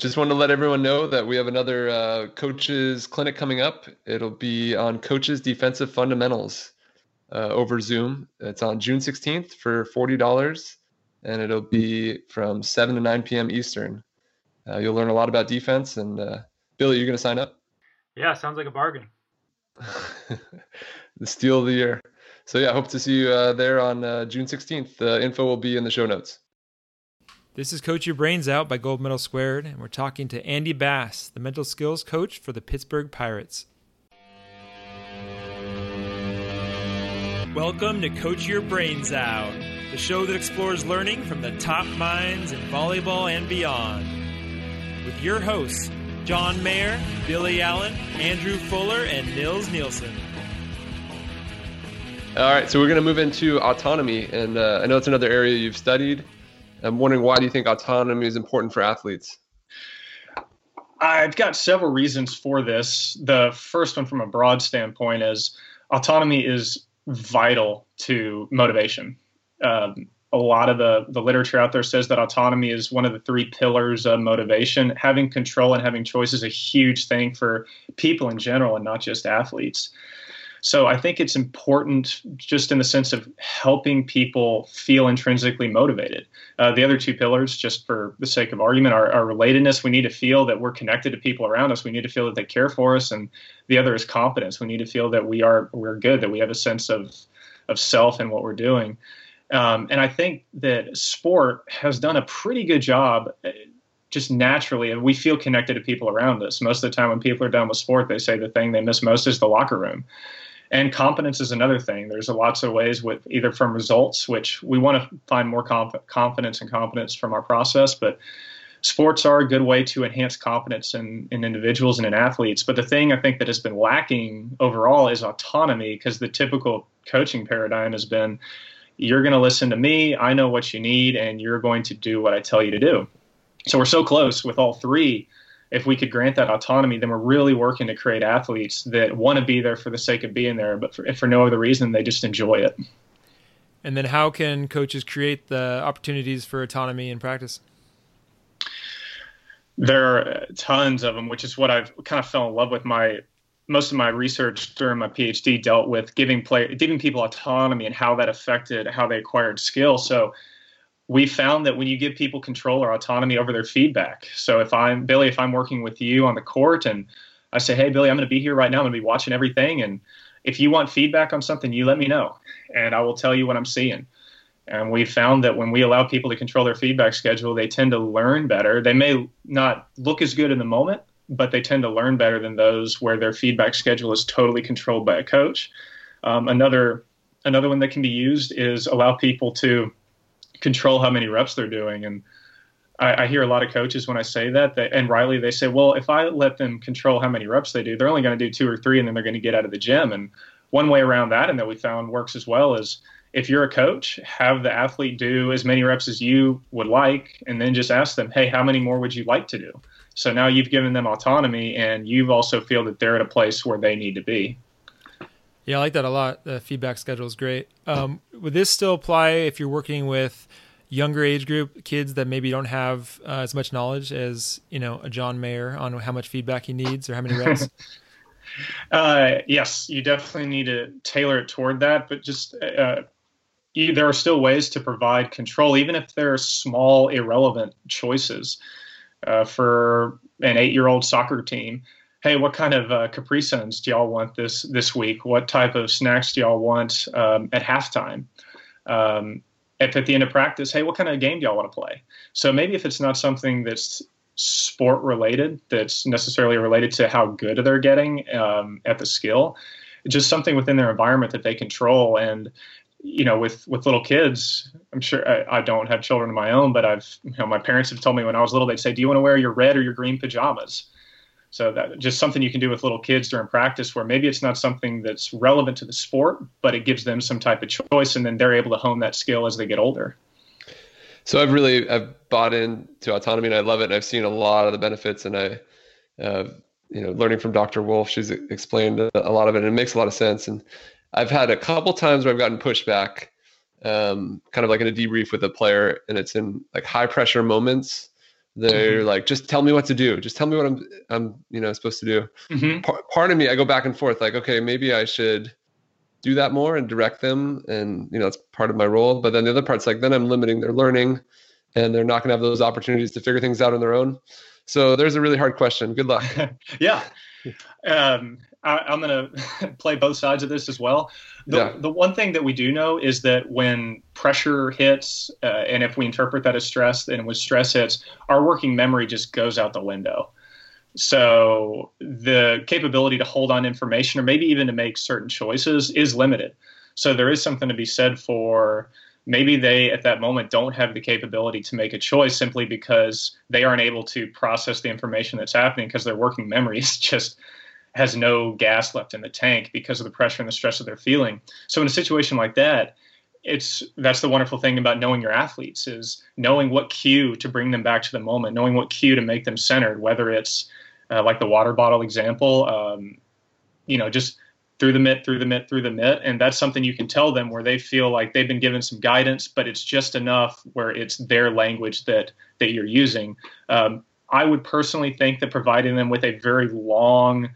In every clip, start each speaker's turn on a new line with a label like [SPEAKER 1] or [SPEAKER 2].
[SPEAKER 1] Just want to let everyone know that we have another coaches clinic coming up. It'll be on coaches defensive fundamentals over Zoom. It's on June 16th for $40, and it'll be from 7 to 9 p.m. Eastern. You'll learn a lot about defense. And Billy, you're going to sign up?
[SPEAKER 2] Yeah, sounds like a bargain.
[SPEAKER 1] The steal of the year. So yeah, hope to see you there on June 16th. The info will be in the show notes.
[SPEAKER 3] This is Coach Your Brains Out by Gold Medal Squared, and we're talking to Andy Bass, the mental skills coach for the Pittsburgh Pirates. Welcome to Coach Your Brains Out, the show that explores learning from the top minds in volleyball and beyond. With your hosts, John Mayer, Billy Allen, Andrew Fuller, and Nils Nielsen.
[SPEAKER 1] All right, so we're going to move into autonomy, and I know it's another area you've studied. I'm wondering, why do you think autonomy is important for athletes?
[SPEAKER 4] I've got several reasons for this. The first one, from a broad standpoint, is autonomy is vital to motivation. A lot of the literature out there says that autonomy is one of the three pillars of motivation. Having control and having choice is a huge thing for people in general and not just athletes. So I think it's important just in the sense of helping people feel intrinsically motivated. The other two pillars, just for the sake of argument, are relatedness. We need to feel that we're connected to people around us. We need to feel that they care for us. And the other is competence. We need to feel that we're good, that we have a sense of self and what we're doing. And I think that sport has done a pretty good job just naturally, and we feel connected to people around us. Most of the time when people are done with sport, they say the thing they miss most is the locker room. And competence is another thing. There's lots of ways, with either from results, which we want to find more confidence and competence from our process, but sports are a good way to enhance competence in individuals and in athletes. But the thing I think that has been lacking overall is autonomy, because the typical coaching paradigm has been, you're going to listen to me, I know what you need, and you're going to do what I tell you to do. So we're so close with all three. If we could grant that autonomy, then we're really working to create athletes that want to be there for the sake of being there, but for no other reason, they just enjoy it.
[SPEAKER 3] And then how can coaches create the opportunities for autonomy in practice?
[SPEAKER 4] There are tons of them, which is what I've kind of fell in love with. Most of my research during my PhD dealt with giving people autonomy and how that affected how they acquired skill. So we found that when you give people control or autonomy over their feedback. So if I'm working with you on the court and I say, hey, Billy, I'm going to be here right now. I'm going to be watching everything. And if you want feedback on something, you let me know and I will tell you what I'm seeing. And we found that when we allow people to control their feedback schedule, they tend to learn better. They may not look as good in the moment, but they tend to learn better than those where their feedback schedule is totally controlled by a coach. Another one that can be used is allow people to control how many reps they're doing. And I hear a lot of coaches when I say that, and rightly, they say, well, if I let them control how many reps they do, they're only going to do 2 or 3 and then they're going to get out of the gym. And one way around that, and that we found works as well, is if you're a coach, have the athlete do as many reps as you would like, and then just ask them, hey, how many more would you like to do? So now you've given them autonomy and you also feel that they're at a place where they need to be.
[SPEAKER 3] Yeah, I like that a lot. The feedback schedule is great. Would this still apply if you're working with younger age group kids that maybe don't have as much knowledge as, a John Mayer on how much feedback he needs or how many reps?
[SPEAKER 4] Yes, you definitely need to tailor it toward that. But just there are still ways to provide control, even if they're small, irrelevant choices. For an 8-year-old soccer team, hey, what kind of Capri Suns do y'all want this week? What type of snacks do y'all want at halftime? If at the end of practice, hey, what kind of game do y'all want to play? So maybe if it's not something that's sport related, that's necessarily related to how good they're getting at the skill, just something within their environment that they control. And with little kids, I'm sure I don't have children of my own, but my parents have told me when I was little, they'd say, do you want to wear your red or your green pajamas? So that just something you can do with little kids during practice, where maybe it's not something that's relevant to the sport, but it gives them some type of choice, and then they're able to hone that skill as they get older.
[SPEAKER 1] So I've bought into autonomy and I love it. And I've seen a lot of the benefits, and learning from Dr. Wolf, she's explained a lot of it and it makes a lot of sense. And I've had a couple times where I've gotten pushback, kind of like in a debrief with a player, and it's in like high pressure moments They're like, just tell me what to do. Just tell me what I'm supposed to do. Part of me, I go back and forth, like, okay, maybe I should do that more and direct them, and it's part of my role. But then the other part's like, then I'm limiting their learning, and they're not going to have those opportunities to figure things out on their own. So there's a really hard question. Good luck.
[SPEAKER 4] Yeah. I'm going to play both sides of this as well. The one thing that we do know is that when pressure hits, and if we interpret that as stress, then when stress hits, our working memory just goes out the window. So the capability to hold on information, or maybe even to make certain choices, is limited. So there is something to be said for maybe they at that moment don't have the capability to make a choice simply because they aren't able to process the information that's happening, because their working memory is just has no gas left in the tank because of the pressure and the stress that they're feeling. So in a situation like that, that's the wonderful thing about knowing your athletes, is knowing what cue to bring them back to the moment, knowing what cue to make them centered, whether it's like the water bottle example, just through the mitt. And that's something you can tell them where they feel like they've been given some guidance, but it's just enough where it's their language that you're using. I would personally think that providing them with a very long,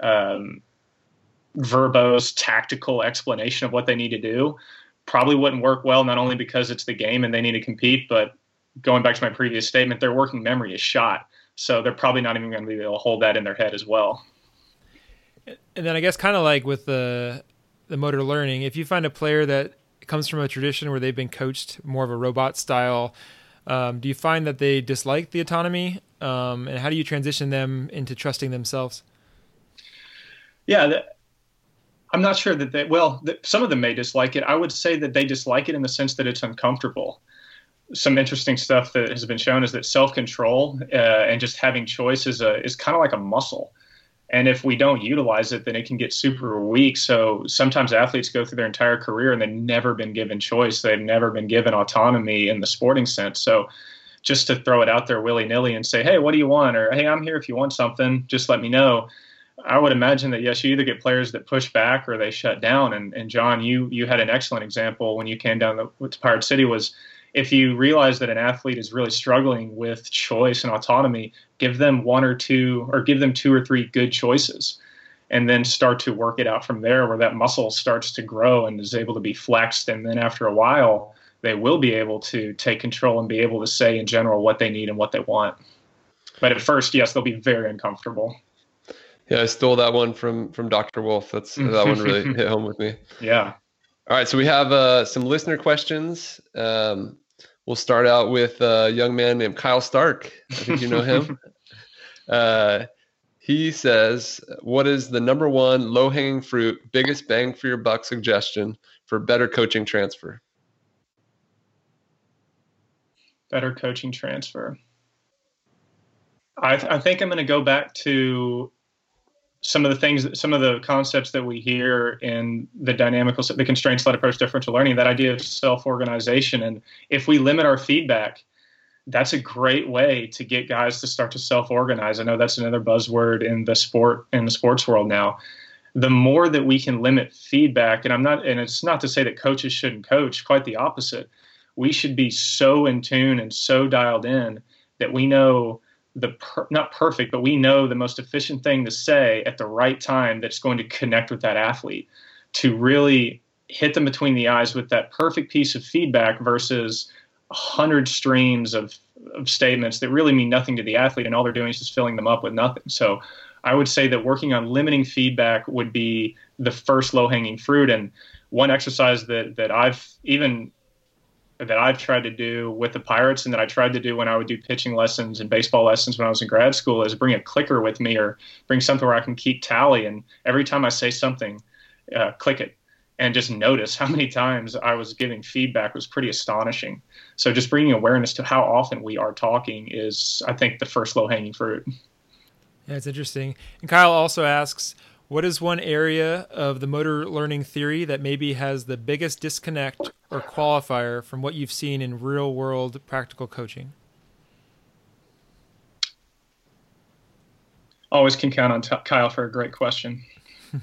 [SPEAKER 4] verbose, tactical explanation of what they need to do probably wouldn't work well, not only because it's the game and they need to compete, but going back to my previous statement, their working memory is shot. So they're probably not even going to be able to hold that in their head as well.
[SPEAKER 3] And then I guess kind of like with the motor learning, if you find a player that comes from a tradition where they've been coached more of a robot style, do you find that they dislike the autonomy? And how do you transition them into trusting themselves?
[SPEAKER 4] Yeah, I'm not sure that some of them may dislike it. I would say that they dislike it in the sense that it's uncomfortable. Some interesting stuff that has been shown is that self-control and just having choice is kind of like a muscle. And if we don't utilize it, then it can get super weak. So sometimes athletes go through their entire career and they've never been given choice. They've never been given autonomy in the sporting sense. So just to throw it out there willy-nilly and say, hey, what do you want? Or, hey, I'm here if you want something, just let me know. I would imagine that, yes, you either get players that push back or they shut down. And John, you had an excellent example when you came down to Pirate City, was if you realize that an athlete is really struggling with choice and autonomy, give them two or three good choices, and then start to work it out from there, where that muscle starts to grow and is able to be flexed. And then after a while, they will be able to take control and be able to say in general what they need and what they want. But at first, yes, they'll be very uncomfortable.
[SPEAKER 1] Yeah, I stole that one from Dr. Wolf. That one really hit home with me.
[SPEAKER 4] Yeah.
[SPEAKER 1] All right, so we have some listener questions. We'll start out with a young man named Kyle Stark. I think you know him. He says, what is the number one low-hanging fruit, biggest bang for your buck suggestion for better coaching transfer?
[SPEAKER 4] Better coaching transfer. I think I'm going to go back to some of the concepts that we hear in the constraints-led approach differential learning, that idea of self-organization. And if we limit our feedback, that's a great way to get guys to start to self-organize. I know that's another buzzword in the sports world now. The more that we can limit feedback, and it's not to say that coaches shouldn't coach, quite the opposite. We should be so in tune and so dialed in that we know not perfect, but we know the most efficient thing to say at the right time that's going to connect with that athlete, to really hit them between the eyes with that perfect piece of feedback versus 100 streams of statements that really mean nothing to the athlete, and all they're doing is just filling them up with nothing. So I would say that working on limiting feedback would be the first low-hanging fruit. And one exercise that I've tried to do with the Pirates, and that I tried to do when I would do pitching lessons and baseball lessons when I was in grad school, is bring a clicker with me, or bring something where I can keep tally. And every time I say something, click it, and just notice how many times I was giving feedback was pretty astonishing. So just bringing awareness to how often we are talking is, I think, the first low-hanging fruit.
[SPEAKER 3] Yeah, it's interesting. And Kyle also asks, what is one area of the motor learning theory that maybe has the biggest disconnect or qualifier from what you've seen in real-world practical coaching?
[SPEAKER 4] Always can count on Kyle for a great question.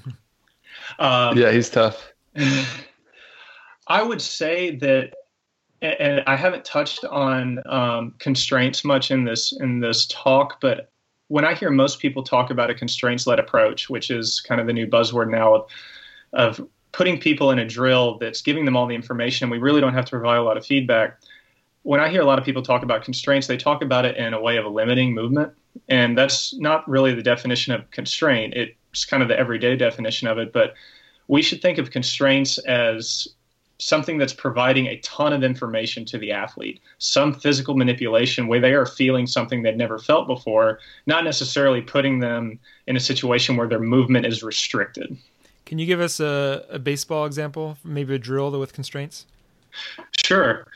[SPEAKER 1] Yeah, he's tough.
[SPEAKER 4] I would say that And I haven't touched on constraints much in this talk, but when I hear most people talk about a constraints-led approach, which is kind of the new buzzword now of putting people in a drill that's giving them all the information, we really don't have to provide a lot of feedback. When I hear a lot of people talk about constraints, they talk about it in a way of limiting movement, and that's not really the definition of constraint. It's kind of the everyday definition of it, but we should think of constraints as something that's providing a ton of information to the athlete, some physical manipulation where they are feeling something they've never felt before, not necessarily putting them in a situation where their movement is restricted.
[SPEAKER 3] Can you give us a baseball example, maybe a drill with constraints?
[SPEAKER 4] Sure.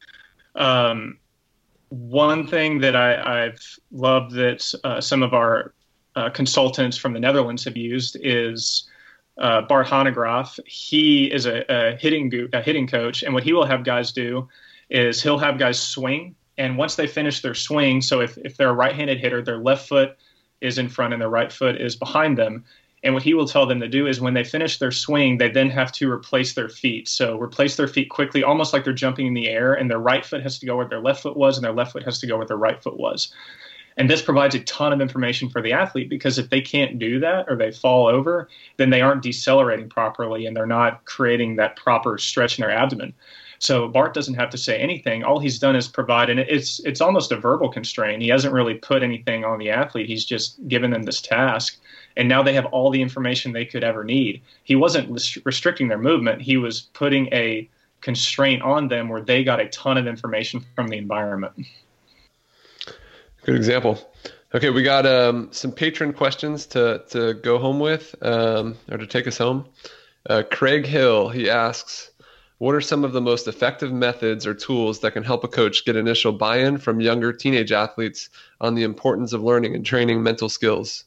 [SPEAKER 4] One thing that I've loved that some of our consultants from the Netherlands have used is Bart Hanegraaff. He is a hitting coach, and what he will have guys do is he'll have guys swing, and once they finish their swing, so if they're a right-handed hitter, their left foot is in front and their right foot is behind them. And what he will tell them to do is when they finish their swing, they then have to replace their feet. So replace their feet quickly, almost like they're jumping in the air, and their right foot has to go where their left foot was, and their left foot has to go where their right foot was. And this provides a ton of information for the athlete, because if they can't do that or they fall over, then they aren't decelerating properly and they're not creating that proper stretch in their abdomen. So Bart doesn't have to say anything. All he's done is provide, and it's almost a verbal constraint. He hasn't really put anything on the athlete. He's just given them this task. And now they have all the information they could ever need. He wasn't restricting their movement. He was putting a constraint on them where they got a ton of information from the environment.
[SPEAKER 1] Good example. Okay, we got some patron questions to go home with, or to take us home. Craig Hill, he asks, what are some of the most effective methods or tools that can help a coach get initial buy-in from younger teenage athletes on the importance of learning and training mental skills?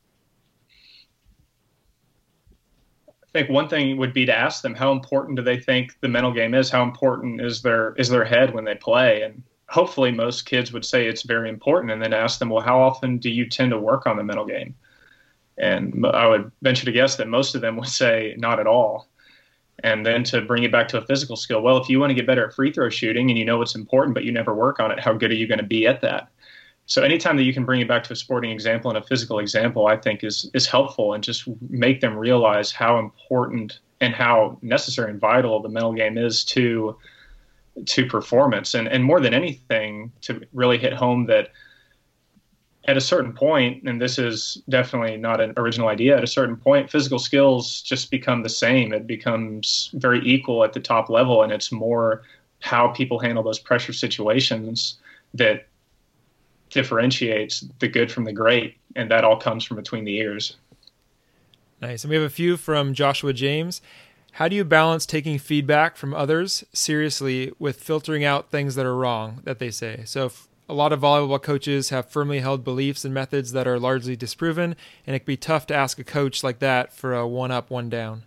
[SPEAKER 4] I think one thing would be to ask them, how important do they think the mental game is? How important is their head when they play? And hopefully most kids would say it's very important, and then ask them, well, how often do you tend to work on the mental game? And I would venture to guess that most of them would say not at all. And then to bring it back to a physical skill, well, if you want to get better at free throw shooting and you know it's important, but you never work on it, how good are you going to be at that? So anytime that you can bring it back to a sporting example and a physical example, I think is helpful, and just make them realize how important and how necessary and vital the mental game is to performance. And more than anything, to really hit home that at a certain point, and this is definitely not an original idea, at a certain point, physical skills just become the same. It becomes very equal at the top level, and it's more how people handle those pressure situations that differentiates the good from the great, and that all comes from between the ears.
[SPEAKER 3] Nice. And we have a few from Joshua James. How do you balance taking feedback from others seriously with filtering out things that are wrong that they say? So if a lot of volleyball coaches have firmly held beliefs and methods that are largely disproven, and it can be tough to ask a coach like that for a one up, one down.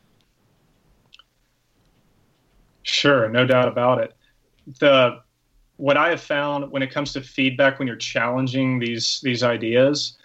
[SPEAKER 4] Sure, no doubt about it. What I have found when it comes to feedback, when you're challenging these ideas,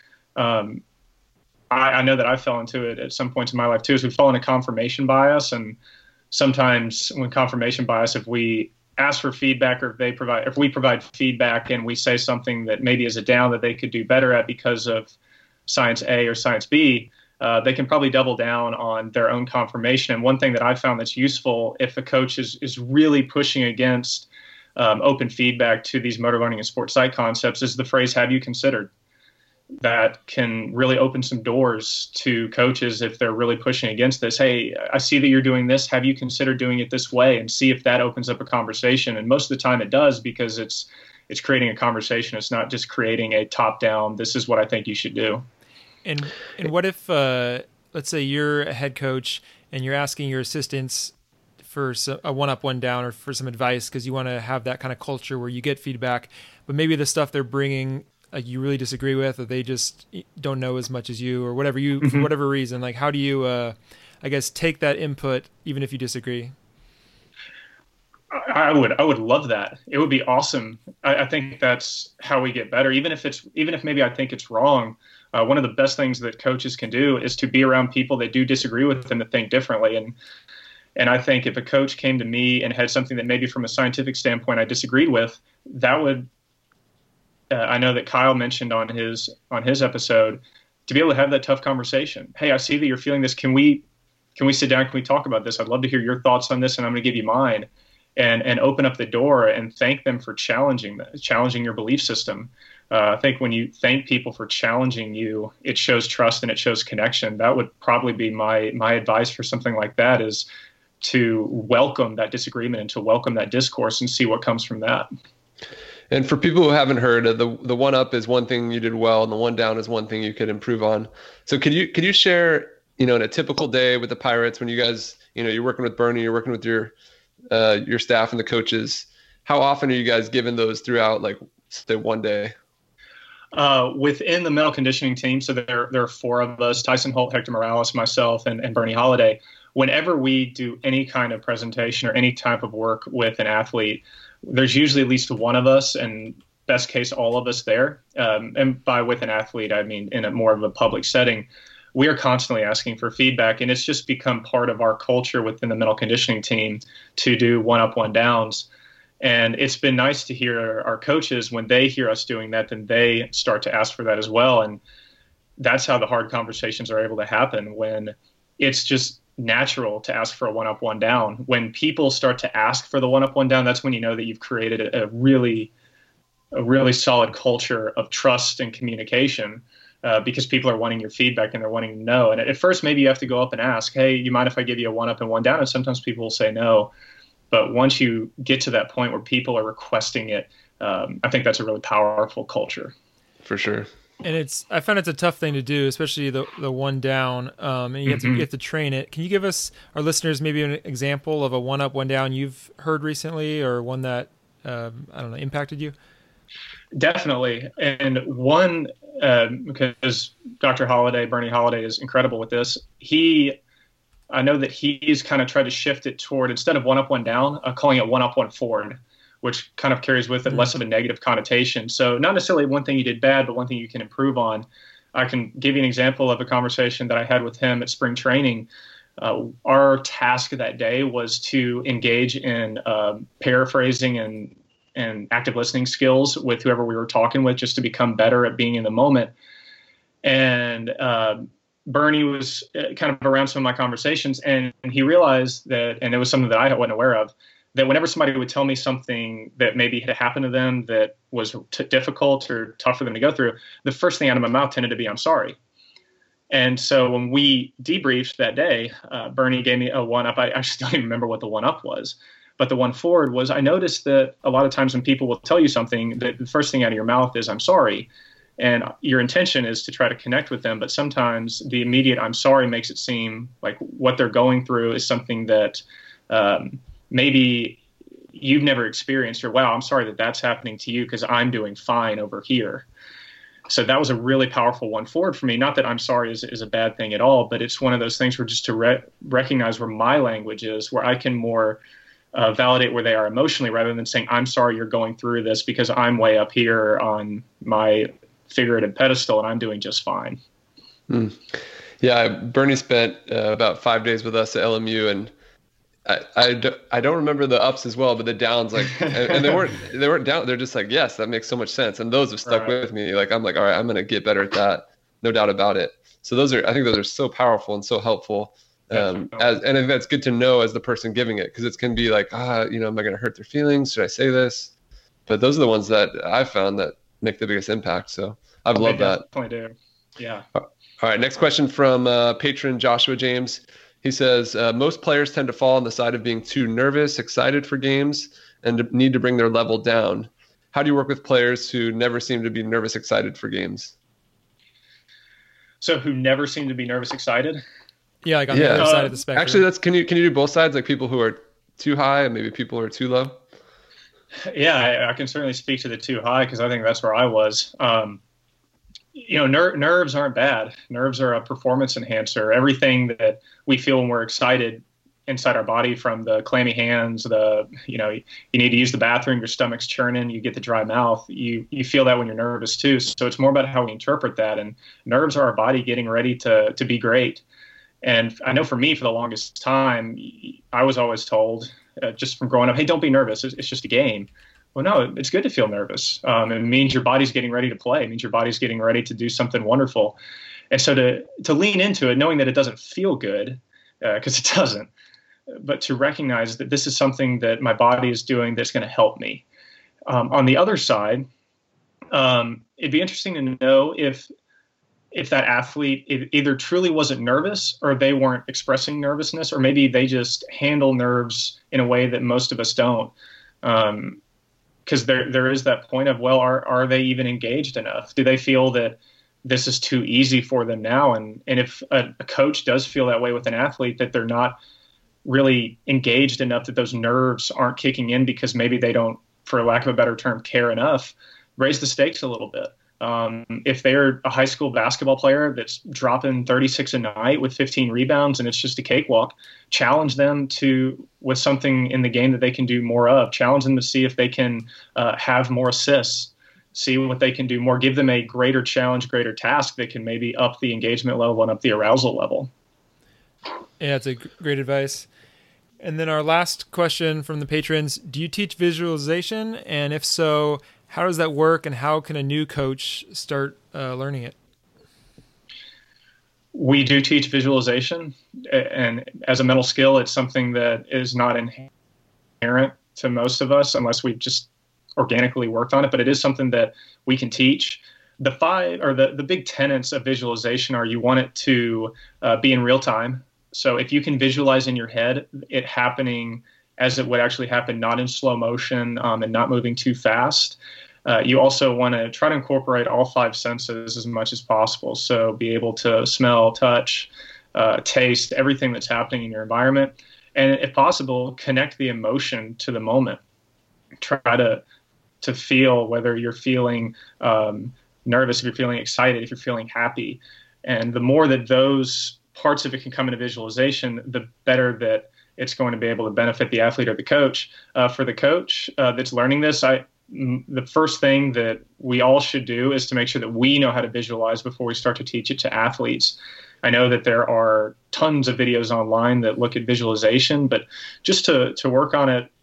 [SPEAKER 4] I know that I fell into it at some points in my life too, is we fall into confirmation bias. And sometimes when confirmation bias, if we ask for feedback, or if we provide feedback and we say something that maybe is a down that they could do better at because of science A or science B, they can probably double down on their own confirmation. And one thing that I found that's useful, if a coach is really pushing against open feedback to these motor learning and sports psych concepts, is the phrase, have you considered? That can really open some doors to coaches if they're really pushing against this. Hey, I see that you're doing this. Have you considered doing it this way? And see if that opens up a conversation. And most of the time it does, because it's creating a conversation. It's not just creating a top-down, this is what I think you should do.
[SPEAKER 3] And what if, let's say you're a head coach and you're asking your assistants for a one-up, one-down, or for some advice because you want to have that kind of culture where you get feedback, but maybe the stuff they're bringing you really disagree with, or they just don't know as much as you, or whatever for whatever reason. Like, how do you, I guess, take that input even if you disagree?
[SPEAKER 4] I would love that. It would be awesome. I think that's how we get better. Even if maybe I think it's wrong, one of the best things that coaches can do is to be around people that do disagree with them, that think differently. And And I think if a coach came to me and had something that maybe from a scientific standpoint I disagreed with, that would, I know that Kyle mentioned on his episode, to be able to have that tough conversation. Hey, I see that you're feeling this. Can we sit down? Can we talk about this? I'd love to hear your thoughts on this, and I'm going to give you mine. And open up the door and thank them for challenging your belief system. I think when you thank people for challenging you, it shows trust and it shows connection. That would probably be my advice for something like that, is to welcome that disagreement and to welcome that discourse and see what comes from that.
[SPEAKER 1] And for people who haven't heard, the one up is one thing you did well, and the one down is one thing you could improve on. So could you share, in a typical day with the Pirates, when you guys, you're working with Bernie, you're working with your staff and the coaches, how often are you guys given those throughout, like, say, one day?
[SPEAKER 4] Within the mental conditioning team, so there are 4 of us: Tyson Holt, Hector Morales, myself, and Bernie Holiday. Whenever we do any kind of presentation or any type of work with an athlete, there's usually at least one of us, and best case, all of us there. And by with an athlete, I mean in a more of a public setting. We are constantly asking for feedback, and it's just become part of our culture within the mental conditioning team to do one-up, one-downs. And it's been nice to hear our coaches, when they hear us doing that, then they start to ask for that as well. And that's how the hard conversations are able to happen, when it's just natural to ask for a one-up, one-down. When people start to ask for the one-up, one-down, that's when you know that you've created a really solid culture of trust and communication. Because people are wanting your feedback and they're wanting to know. And at first, maybe you have to go up and ask, hey, you mind if I give you a one up and one down? And sometimes people will say no. But once you get to that point where people are requesting it, I think that's a really powerful culture.
[SPEAKER 1] For sure.
[SPEAKER 3] And I found it's a tough thing to do, especially the one down, and you have to train it. Can you give us, our listeners, maybe an example of a one up, one down you've heard recently, or one that, impacted you?
[SPEAKER 4] Definitely. And one, because Dr. Holiday, Bernie Holiday, is incredible with this. I know that he's kind of tried to shift it toward, instead of one up, one down, calling it one up, one forward, which kind of carries with it less of a negative connotation. So not necessarily one thing you did bad, but one thing you can improve on. I can give you an example of a conversation that I had with him at spring training. Our task that day was to engage in paraphrasing and active listening skills with whoever we were talking with, just to become better at being in the moment. And Bernie was kind of around some of my conversations, and he realized that, and it was something that I wasn't aware of, that whenever somebody would tell me something that maybe had happened to them that was difficult or tough for them to go through, the first thing out of my mouth tended to be, I'm sorry. And so when we debriefed that day, Bernie gave me a one up. I actually don't even remember what the one up was. But the one forward was, I noticed that a lot of times when people will tell you something, that the first thing out of your mouth is, I'm sorry. And your intention is to try to connect with them. But sometimes the immediate I'm sorry makes it seem like what they're going through is something that maybe you've never experienced, or, wow, I'm sorry that that's happening to you because I'm doing fine over here. So that was a really powerful one forward for me. Not that I'm sorry is a bad thing at all, but it's one of those things where just to recognize where my language is, where I can more validate where they are emotionally, rather than saying, I'm sorry you're going through this because I'm way up here on my figurative pedestal and I'm doing just fine.
[SPEAKER 1] Yeah, Bernie spent about 5 days with us at LMU, and I don't remember the ups as well, but the downs, like, and they weren't down. They're just like, yes, that makes so much sense. And those have stuck with me. Like, I'm like, all right, I'm going to get better at that. No doubt about it. So I think those are so powerful and so helpful. And I think that's good to know as the person giving it, because it can be like, am I going to hurt their feelings? Should I say this? But those are the ones that I've found that make the biggest impact. So I've loved that.
[SPEAKER 4] Definitely do. Yeah.
[SPEAKER 1] All right. Next question from patron Joshua James. He says, most players tend to fall on the side of being too nervous, excited for games, and need to bring their level down. How do you work with players who never seem to be nervous, excited for games?
[SPEAKER 4] So who never seem to be nervous, excited?
[SPEAKER 3] Yeah, like on the other side of the spectrum.
[SPEAKER 1] Actually, can you do both sides? Like people who are too high and maybe people who are too low?
[SPEAKER 4] Yeah, I can certainly speak to the too high, because I think that's where I was. Nerves aren't bad. Nerves are a performance enhancer. Everything that we feel when we're excited inside our body, from the clammy hands, you need to use the bathroom, your stomach's churning, you get the dry mouth. You feel that when you're nervous too. So it's more about how we interpret that. And nerves are our body getting ready to be great. And I know for me, for the longest time, I was always told, just from growing up, hey, don't be nervous. It's just a game. Well, no, it's good to feel nervous. It means your body's getting ready to play. It means your body's getting ready to do something wonderful. And so to lean into it, knowing that it doesn't feel good, because it doesn't, but to recognize that this is something that my body is doing that's going to help me. On the other side, it'd be interesting to know if that athlete either truly wasn't nervous or they weren't expressing nervousness, or maybe they just handle nerves in a way that most of us don't. Because there is that point of, well, are they even engaged enough? Do they feel that this is too easy for them now? And if a coach does feel that way with an athlete, that they're not really engaged enough, that those nerves aren't kicking in because maybe they don't, for lack of a better term, care enough, raise the stakes a little bit. If they're a high school basketball player that's dropping 36 a night with 15 rebounds and it's just a cakewalk, challenge them with something in the game that they can do more of. Challenge them to see if they can have more assists, see what they can do more, give them a greater challenge, greater task that can maybe up the engagement level and up the arousal level.
[SPEAKER 3] Yeah, it's a great advice. And then our last question from the patrons, do you teach visualization? And if so, how does that work, and how can a new coach start learning it?
[SPEAKER 4] We do teach visualization, and as a mental skill, it's something that is not inherent to most of us unless we've just organically worked on it, but it is something that we can teach. The big tenets of visualization are, you want it to be in real time. So if you can visualize in your head it happening as it would actually happen, not in slow motion and not moving too fast. You also want to try to incorporate all 5 senses as much as possible. So be able to smell, touch, taste, everything that's happening in your environment. And if possible, connect the emotion to the moment. Try to feel whether you're feeling nervous, if you're feeling excited, if you're feeling happy. And the more that those parts of it can come into visualization, the better that it's going to be able to benefit the athlete or the coach. For the coach that's learning this, the first thing that we all should do is to make sure that we know how to visualize before we start to teach it to athletes. I know that there are tons of videos online that look at visualization, but just to work on it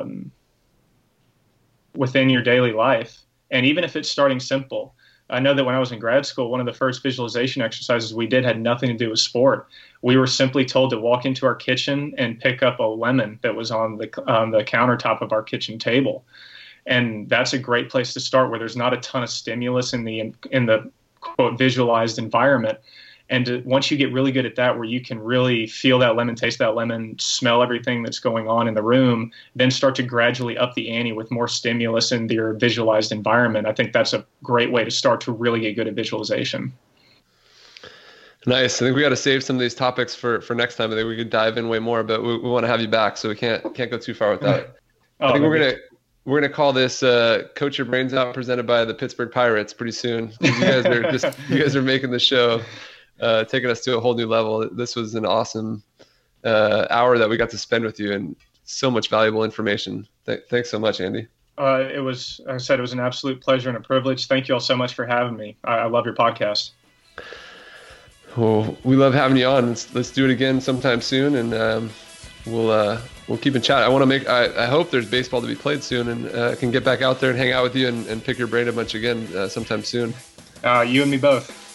[SPEAKER 4] within your daily life. And even if it's starting simple, I know that when I was in grad school, one of the first visualization exercises we did had nothing to do with sport. We were simply told to walk into our kitchen and pick up a lemon that was on the countertop of our kitchen table. And that's a great place to start, where there's not a ton of stimulus in the quote visualized environment. And once you get really good at that, where you can really feel that lemon, taste that lemon, smell everything that's going on in the room, then start to gradually up the ante with more stimulus in your visualized environment. I think that's a great way to start to really get good at visualization.
[SPEAKER 1] Nice. I think we got to save some of these topics for next time. I think we could dive in way more, but we want to have you back, so we can't go too far without it. I think we're gonna call this "Coach Your Brains Out" presented by the Pittsburgh Pirates pretty soon. You guys are making the show, taking us to a whole new level. This was an awesome hour that we got to spend with you, and so much valuable information. Thanks so much, Andy.
[SPEAKER 4] It was an absolute pleasure and a privilege. Thank you all so much for having me. I love your podcast.
[SPEAKER 1] Well, we love having you on. Let's do it again sometime soon, and we'll keep in chat. I hope there's baseball to be played soon, and can get back out there and hang out with you and pick your brain a bunch again sometime soon.
[SPEAKER 4] You and me both.